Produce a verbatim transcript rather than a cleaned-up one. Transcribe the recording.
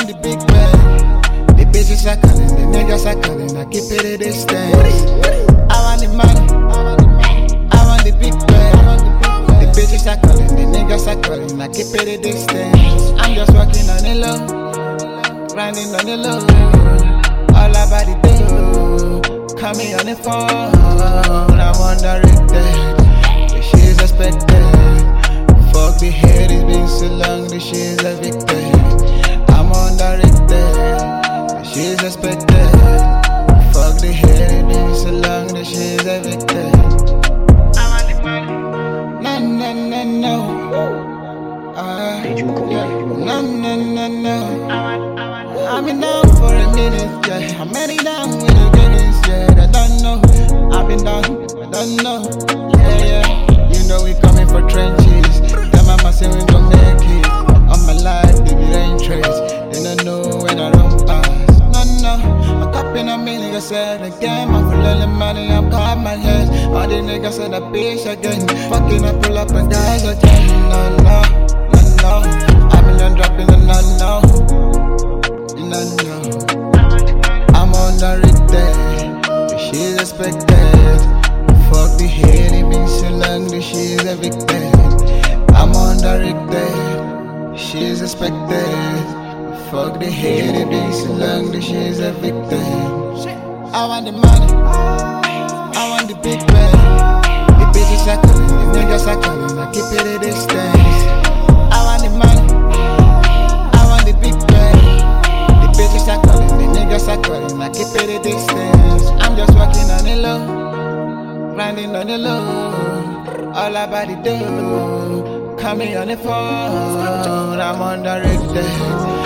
the big bag. The bitches are calling, the niggas are calling. I keep it at distance. I want the money. I want the big bag. The bitches are calling, the niggas are calling. I keep it at distance. I'm just walking on the low, grinding on the low. All about the dough. Call me on the phone. I'm undirected. She's expected. Fuck the head, it's been so long, the shit's evicted. I'm undirected, she's expected. Fuck the head, it's been so long, the shit's evicted. I want the money. No, no, no, no. Uh, yeah. No, no, no, no. I've been down for a minute, yeah. I'm many down with the goodness, yeah. I don't know, I've been down, I don't know, yeah, yeah. You know we coming for trenches. Mama say we gon' make it. On my life, baby, there ain't trace. They don't know when I run past. No, no, I'm copping on me, nigga said again. I'm full of the money, I'm caught my head. All the niggas said I bitch again. Fucking I pull up and guys again. No, no, no, no. I'm in dropping and no, no. No, no. I'm on the record. She's expected. Fuck the hate, it been so long that she's evicted. I'm undirected, she's expected. Fuck the hate, it been so long that she's evicted. I want the money, I want the big bag. The bitches are calling, the niggas are calling. I keep it at distance. I want the money, I want the big bag. The bitches are calling, the niggas are calling. I keep it at distance. I'm just walking on the low, grinding on the low. All about the dough. Call me on the phone, I'm undirected.